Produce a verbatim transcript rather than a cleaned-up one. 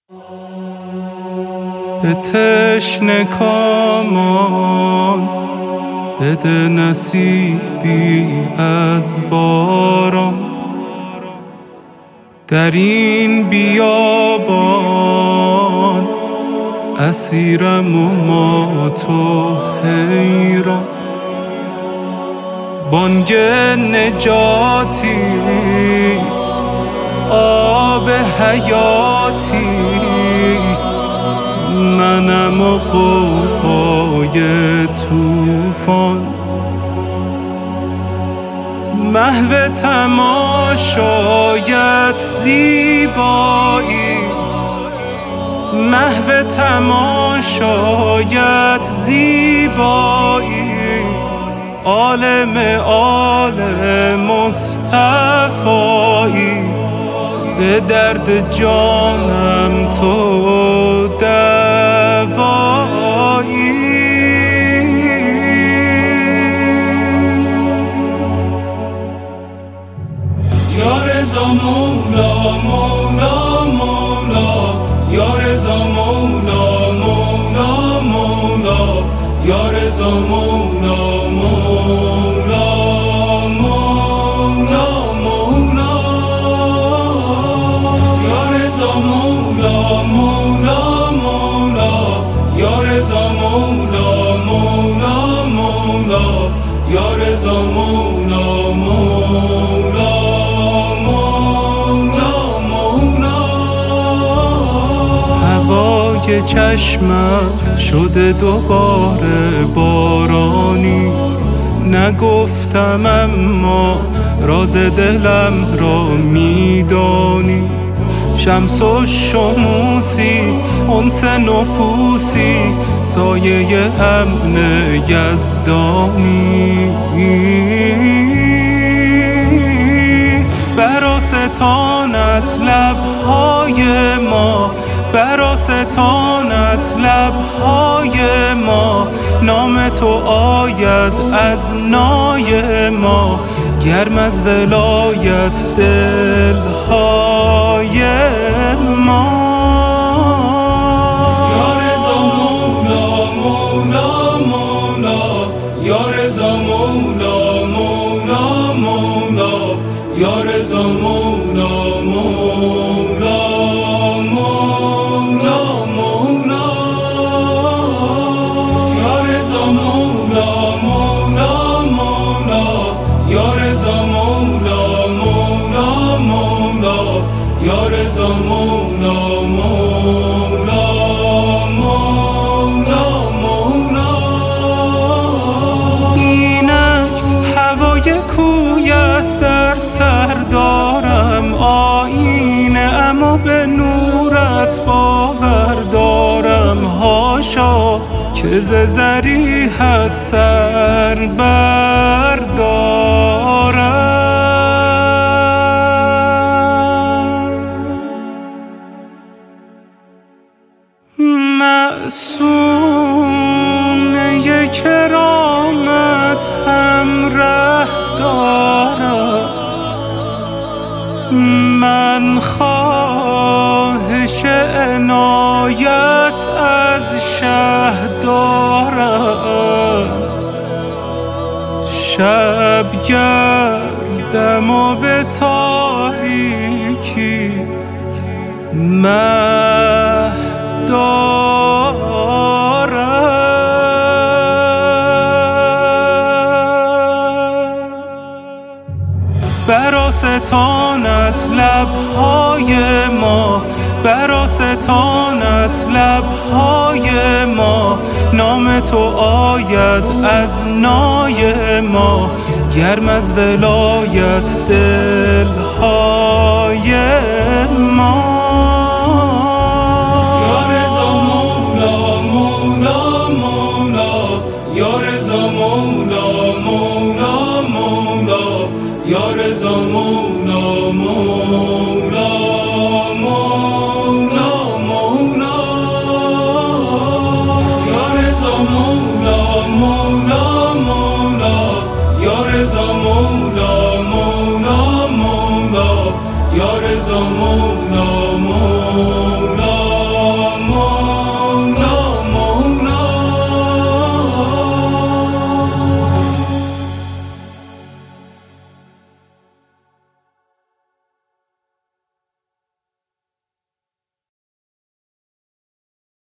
به تشنه کامان بده نصیبی از باران، در این بیابان اسیرم و ما تو حیران. بانگ نجاتی آب حیاتی، منم و غوغای طوفان. محو تماشایت زیبایی، محو تماشایت زیبایی، عالم عالم مصطفایی. به درد جانم تو دوایی. یا رضا مولا مولا مولا، یا رضا مولا مولا مولا، یا رضا مولا مولا مولا مولا، یا رضا مولا مولا مولا، یا رضا مولا مولا مولا، یا رضا مولا مولا مولا مولا. هوای چشمم شده دوباره بارانی، نگفتم اما راز دلم را میدانی. شمس و شموسی انس نفوسی، سایه امن یزدانی. برا ستانت لبهای ما، برا ستانت لبهای ما، نام تو آید از نای ما. گرم از ولایت دلهای ما. یا رضا مولا مولا مولا، یا رضا مولا مولا مولا، یا رضا مولا مولا مولا مولا، یا رضا مولا مولا مولا، یا رضا مولا مولا مولا، یا رضا مولا مولا مولا مولا. اینک هوای کویت در سر دارم آینه، اما به نورت باور دارم. هاشا که ز ضریحت سر بردارم. معصومه کرامت همره دارم، من خواهش عنایت از شه دارم. شب گردم و به تاریکی مه دارم. برا ستانت لبهای ما، برا ستانت لبهای ما، نام تو آید از نای ما. گرم از ولایت دلهای ما.